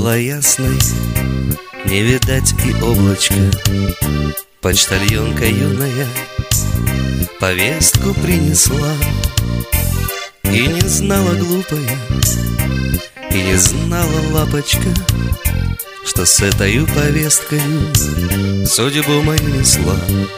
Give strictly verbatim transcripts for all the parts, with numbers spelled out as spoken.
была ясной, не видать и облачка. Почтальонка юная повестку принесла, и не знала глупая, и не знала лапочка, что с этой повесткой судьбу мою несла.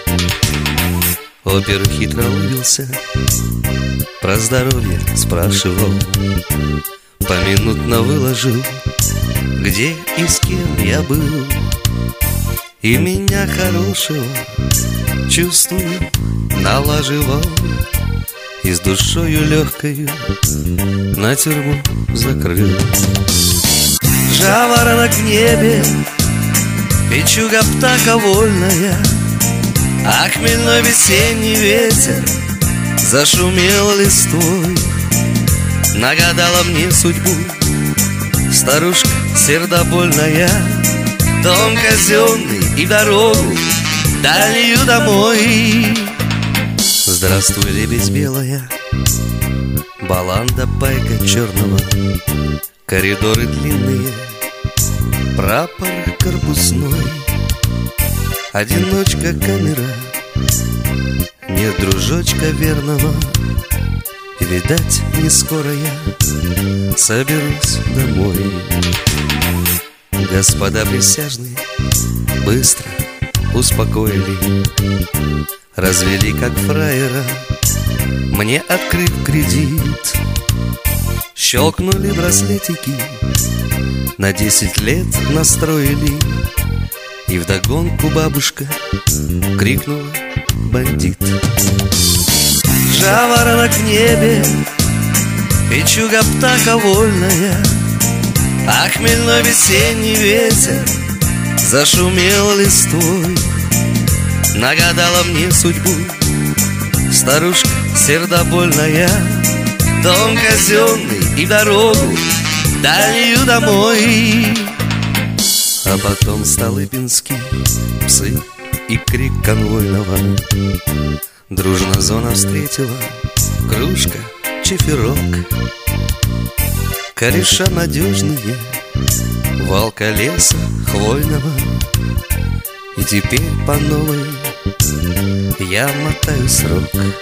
Опер хитро улыбился, про здоровье спрашивал, поминутно выложил, где и с кем я был. И меня хорошего, чувствую, налаживал, и с душою легкою на тюрьму закрыл. Жаворонок в небе, печуга птаха вольная, а хмельной весенний ветер зашумел листвой. Нагадала мне судьбу старушка сердобольная, дом казенный и дорогу дальнюю домой. Здравствуй, лебедь белая, баланда пайка черного, коридоры длинные, прапор корпусной, одиночка камера, нет дружочка верного, и, видать, не скоро я соберусь домой. Господа присяжные быстро успокоили, развели как фраера, мне открыт кредит. Щелкнули браслетики, на десять лет настроили, и вдогонку бабушка крикнула: бандит. Жаворонок в небе, печуга птаха вольная, а хмельной весенний ветер зашумел листвой. Нагадала мне судьбу старушка сердобольная, дом казенный и дорогу дальнюю домой. А потом Столыпинский, псы и крик конвойного, дружно зона встретила, кружка, чиферок, кореша надежные, валка леса хвойного. И теперь по новой я мотаю срок.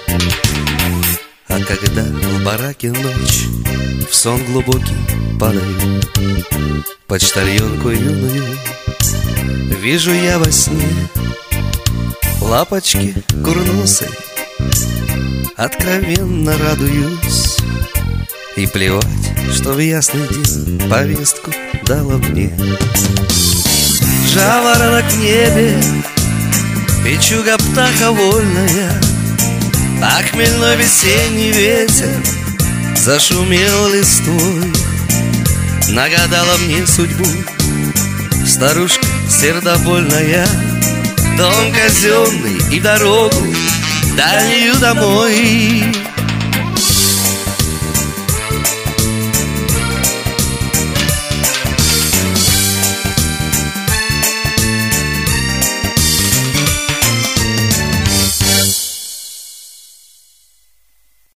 А когда в бараке ночь, в сон глубокий падаю, почтальонку юную вижу я во сне, лапочки курносой откровенно радуюсь, и плевать, что в ясный день повестку дала мне. Жаворонок в небе, печуга птаха вольная, а хмельной весенний ветер зашумел листвой. Нагадала мне судьбу старушка сердобольная, дом казенный и дорогу дальнюю домой.